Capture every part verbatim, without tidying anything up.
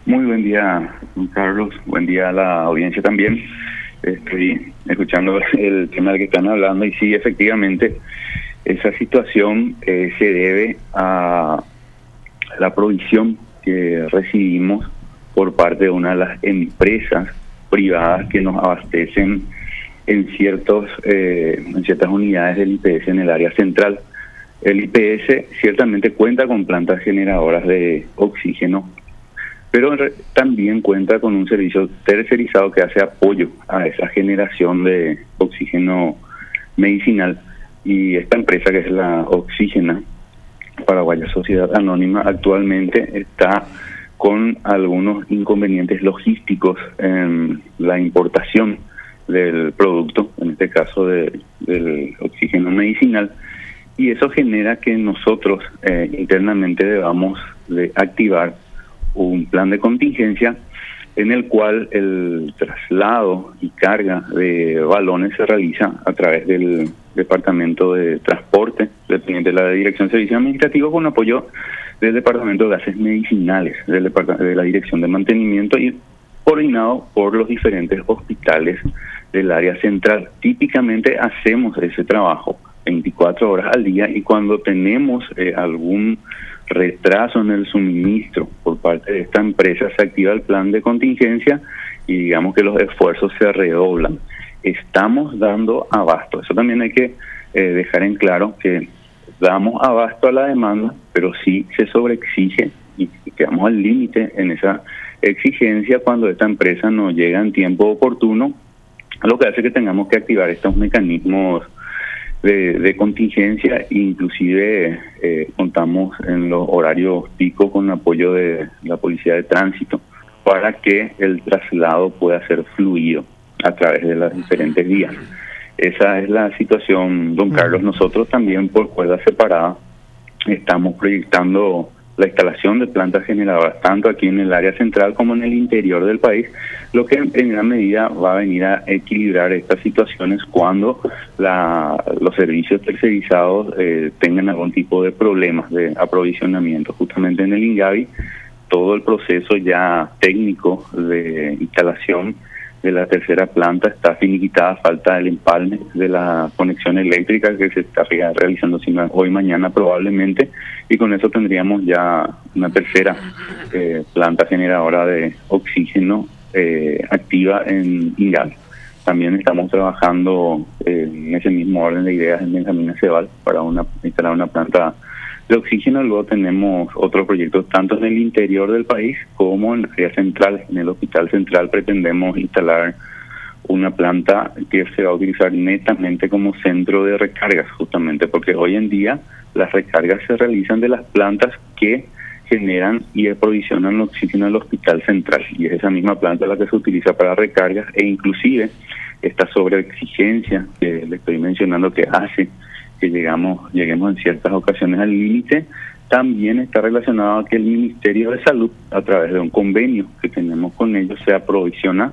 Muy buen día, don Carlos. Buen día a la audiencia también. Estoy escuchando el tema del que están hablando y sí, efectivamente, esa situación eh, se debe a la provisión que recibimos por parte de una de las empresas privadas que nos abastecen en ciertos eh, en ciertas unidades del I P S en el área central. El I P S ciertamente cuenta con plantas generadoras de oxígeno, pero también cuenta con un servicio tercerizado que hace apoyo a esa generación de oxígeno medicinal. Y esta empresa, que es la Oxígena Paraguaya Sociedad Anónima, actualmente está con algunos inconvenientes logísticos en la importación del producto, en este caso de, del oxígeno medicinal, y eso genera que nosotros eh, internamente debamos de activar un plan de contingencia en el cual el traslado y carga de balones se realiza a través del Departamento de Transporte, dependiente de la Dirección de Servicios Administrativos, con apoyo del Departamento de Gases Medicinales, del Depart- de la Dirección de Mantenimiento, y coordinado por los diferentes hospitales del área central. Típicamente hacemos ese trabajo veinticuatro horas al día, y cuando tenemos eh, algún retraso en el suministro por parte de esta empresa, se activa el plan de contingencia y digamos que los esfuerzos se redoblan. Estamos dando abasto. Eso también hay que eh, dejar en claro, que damos abasto a la demanda, pero sí se sobreexige y quedamos al límite en esa exigencia cuando esta empresa no llega en tiempo oportuno, lo que hace que tengamos que activar estos mecanismos de, de contingencia. Inclusive eh, contamos en los horarios pico con apoyo de la Policía de Tránsito para que el traslado pueda ser fluido a través de las diferentes vías. Esa es la situación, don Carlos. Nosotros también, por cuerda separada, estamos proyectando la instalación de plantas generadoras tanto aquí en el área central como en el interior del país, lo que en gran medida va a venir a equilibrar estas situaciones cuando la, los servicios tercerizados eh, tengan algún tipo de problemas de aprovisionamiento. Justamente en el INGAVI, todo el proceso ya técnico de instalación de la tercera planta está finiquitada, falta el empalme de la conexión eléctrica que se está realizando hoy mañana probablemente, y con eso tendríamos ya una tercera eh, planta generadora de oxígeno eh, activa en INGAVI. También estamos trabajando eh, en ese mismo orden de ideas en Benjamín Aceval para una, instalar una planta de oxígeno. Luego tenemos otros proyectos tanto en el interior del país como en la área central. En el Hospital Central pretendemos instalar una planta que se va a utilizar netamente como centro de recargas, justamente porque hoy en día las recargas se realizan de las plantas que generan y aprovisionan oxígeno al Hospital Central, y es esa misma planta la que se utiliza para recargas, e inclusive esta sobreexigencia que le estoy mencionando que hace que llegamos lleguemos en ciertas ocasiones al límite, también está relacionado a que el Ministerio de Salud, a través de un convenio que tenemos con ellos, se aprovisiona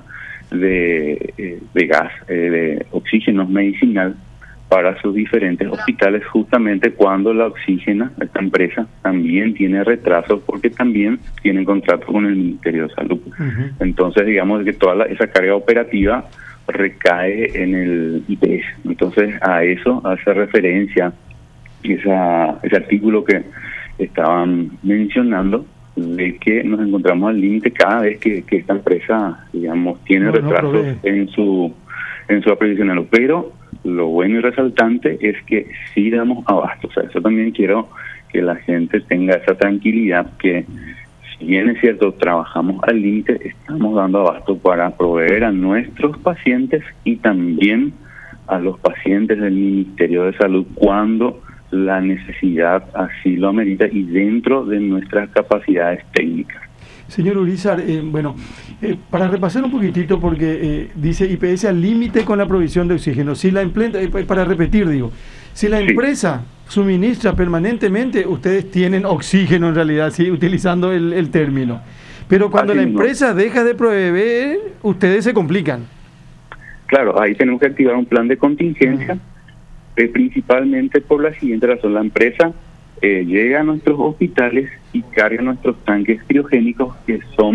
de, de gas, de oxígeno medicinal para sus diferentes hospitales, justamente cuando la Oxígena, esta empresa, también tiene retraso porque también tiene contrato con el Ministerio de Salud. Uh-huh. Entonces, digamos que toda la, esa carga operativa recae en el I P S. Entonces, a eso hace referencia esa, ese artículo que estaban mencionando, de que nos encontramos al límite cada vez que, que esta empresa, digamos, tiene no, retrasos no en su en su aprovisionamiento. Pero lo bueno y resaltante es que sí damos abasto. O sea, eso también quiero que la gente tenga esa tranquilidad, que si bien es cierto, trabajamos al límite, estamos dando abasto para proveer a nuestros pacientes y también a los pacientes del Ministerio de Salud cuando la necesidad así lo amerita y dentro de nuestras capacidades técnicas. Señor Urizar, eh, bueno, eh, para repasar un poquitito, porque eh, dice I P S al límite con la provisión de oxígeno. Si la empresa, eh, para repetir, digo, si la empresa sí. suministra permanentemente, ustedes tienen oxígeno en realidad, sí, utilizando el, el término. Pero cuando así la empresa no. deja de proveer, ustedes se complican. Claro, ahí tenemos que activar un plan de contingencia, uh-huh. eh, principalmente por la siguiente razón. La empresa eh, llega a nuestros hospitales y carga nuestros tanques criogénicos, que son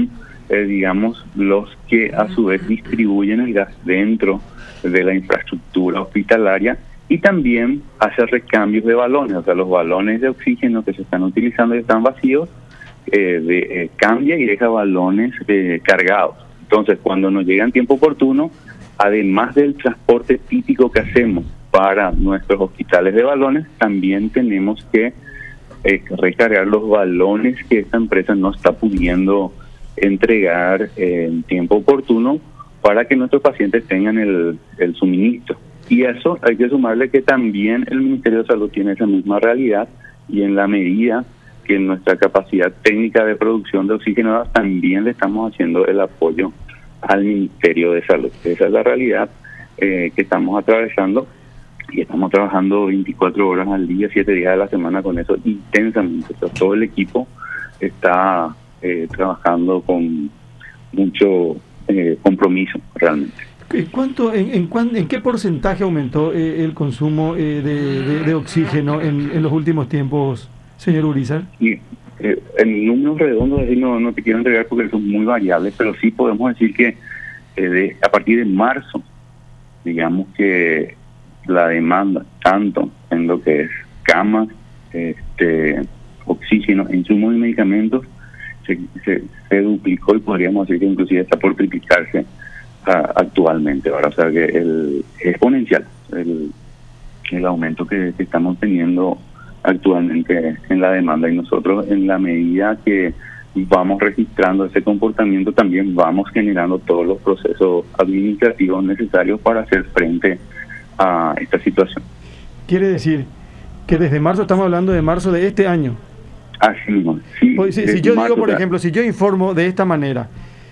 eh, digamos, los que a su vez distribuyen el gas dentro de la infraestructura hospitalaria, y también hace recambios de balones, o sea, los balones de oxígeno que se están utilizando y están vacíos, eh, de, eh, cambia y deja balones eh, cargados. Entonces, cuando nos llega en tiempo oportuno, además del transporte típico que hacemos para nuestros hospitales de balones, también tenemos que eh, recargar los balones que esta empresa no está pudiendo entregar eh, en tiempo oportuno para que nuestros pacientes tengan el, el suministro. Y eso hay que sumarle que también el Ministerio de Salud tiene esa misma realidad, y en la medida que en nuestra capacidad técnica de producción de oxígeno también le estamos haciendo el apoyo al Ministerio de Salud. Esa es la realidad eh, que estamos atravesando, y estamos trabajando veinticuatro horas al día, siete días de la semana con eso intensamente. O sea, todo el equipo está eh, trabajando con mucho eh, compromiso realmente. ¿Cuánto, en, en, cuán, ¿En qué porcentaje aumentó eh, el consumo eh, de, de, de oxígeno en, en los últimos tiempos, señor Urizar? Y, eh, en números redondos así no, no te quiero entregar porque son muy variables, pero sí podemos decir que eh, de, a partir de marzo, digamos que la demanda, tanto en lo que es camas, este, oxígeno, insumos y medicamentos, se, se, se duplicó, y podríamos decir que inclusive está por triplicarse actualmente. Ahora, o sea que el es exponencial el, el aumento que, que estamos teniendo actualmente en la demanda, y nosotros, en la medida que vamos registrando ese comportamiento, también vamos generando todos los procesos administrativos necesarios para hacer frente a esta situación. Quiere decir que desde marzo, estamos hablando de marzo de este año. Así mismo. Sí, pues, si, si yo marzo, digo, por ejemplo, si yo informo de esta manera,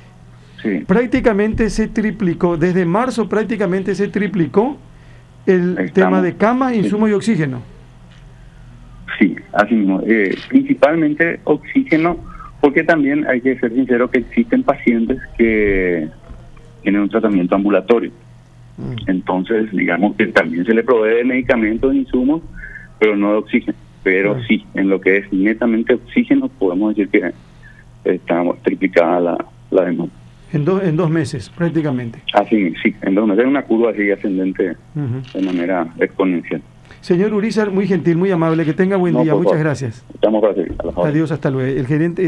sí, prácticamente se triplicó, desde marzo prácticamente se triplicó el Estamos, tema de camas, insumos sí. y oxígeno. Sí, así mismo. Eh, principalmente oxígeno, porque también hay que ser sincero que existen pacientes que tienen un tratamiento ambulatorio. Mm. Entonces, digamos que también se le provee de medicamentos e insumos, pero no de oxígeno. Pero mm. sí, en lo que es netamente oxígeno, podemos decir que estamos triplicada la, la demanda. En, do, en dos meses, prácticamente. Así, sí, en dos meses. Es una curva así ascendente uh-huh. de manera exponencial. Señor Urizar, muy gentil, muy amable, que tenga buen no, día. Muchas favor. gracias. Estamos gracias. Adiós, hasta luego. El gerente